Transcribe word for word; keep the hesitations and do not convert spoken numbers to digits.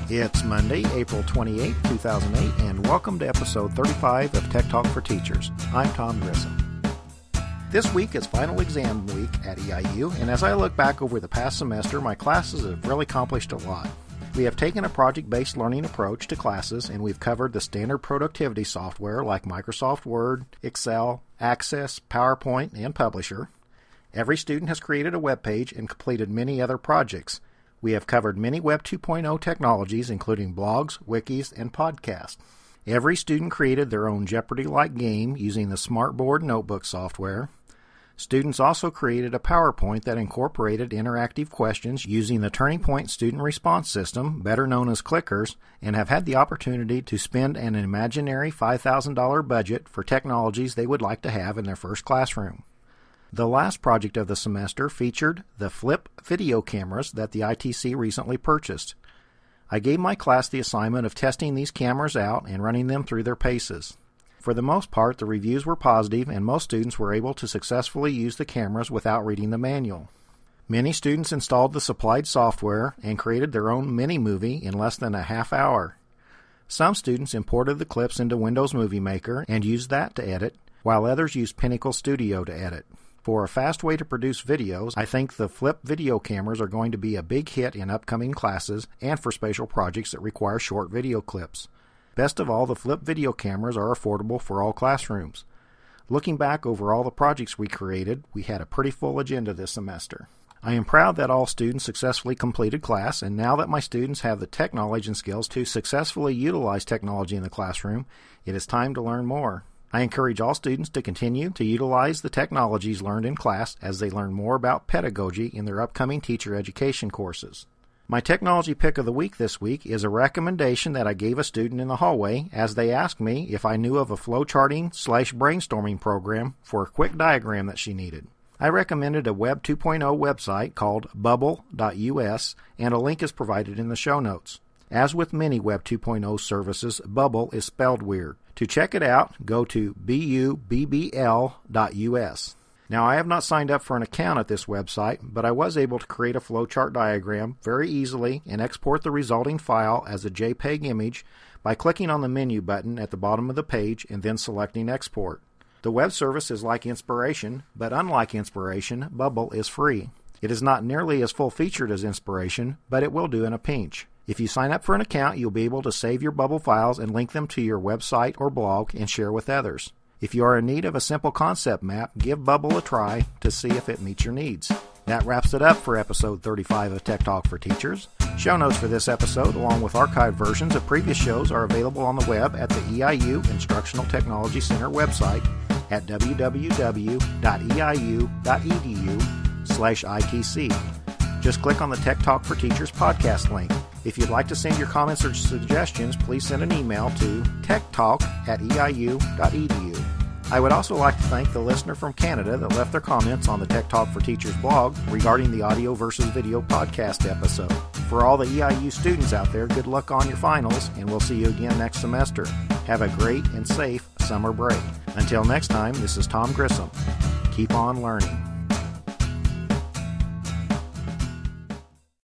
It's Monday, April twenty-eighth, two thousand eight, and welcome to episode thirty-five of Tech Talk for Teachers. I'm Tom Grissom. This week is final exam week at E I U, and as I look back over the past semester, my classes have really accomplished a lot. We have taken a project-based learning approach to classes, and we've covered the standard productivity software like Microsoft Word, Excel, Access, PowerPoint, and Publisher. Every student has created a web page and completed many other projects. We have covered many Web two point oh technologies, including blogs, wikis, and podcasts. Every student created their own Jeopardy-like game using the Smartboard notebook software. Students also created a PowerPoint that incorporated interactive questions using the Turning Point Student Response System, better known as Clickers, and have had the opportunity to spend an imaginary five thousand dollars budget for technologies they would like to have in their first classroom. The last project of the semester featured the Flip video cameras that the I T C recently purchased. I gave my class the assignment of testing these cameras out and running them through their paces. For the most part, the reviews were positive, and most students were able to successfully use the cameras without reading the manual. Many students installed the supplied software and created their own mini-movie in less than a half hour. Some students imported the clips into Windows Movie Maker and used that to edit, while others used Pinnacle Studio to edit. For a fast way to produce videos, I think the Flip video cameras are going to be a big hit in upcoming classes and for special projects that require short video clips. Best of all, the Flip video cameras are affordable for all classrooms. Looking back over all the projects we created, we had a pretty full agenda this semester. I am proud that all students successfully completed class, and now that my students have the tech knowledge and skills to successfully utilize technology in the classroom, it is time to learn more. I encourage all students to continue to utilize the technologies learned in class as they learn more about pedagogy in their upcoming teacher education courses. My technology pick of the week this week is a recommendation that I gave a student in the hallway as they asked me if I knew of a flowcharting slash brainstorming program for a quick diagram that she needed. I recommended a Web two point oh website called bubble dot U S, and a link is provided in the show notes. As with many Web two point oh services, Bubble is spelled weird. To check it out, go to bubble dot U S. Now, I have not signed up for an account at this website, but I was able to create a flowchart diagram very easily and export the resulting file as a JPEG image by clicking on the menu button at the bottom of the page and then selecting Export. The web service is like Inspiration, but unlike Inspiration, Bubble is free. It is not nearly as full-featured as Inspiration, but it will do in a pinch. If you sign up for an account, you'll be able to save your Bubble files and link them to your website or blog and share with others. If you are in need of a simple concept map, give Bubble a try to see if it meets your needs. That wraps it up for episode thirty-five of Tech Talk for Teachers. Show notes for this episode, along with archived versions of previous shows, are available on the web at the E I U Instructional Technology Center website at w w w dot e i u dot e d u slash I T C. Just click on the Tech Talk for Teachers podcast link. If you'd like to send your comments or suggestions, please send an email to techtalk at e i u dot e d u. I would also like to thank the listener from Canada that left their comments on the Tech Talk for Teachers blog regarding the audio versus video podcast episode. For all the E I U students out there, good luck on your finals, and we'll see you again next semester. Have a great and safe summer break. Until next time, this is Tom Grissom. Keep on learning.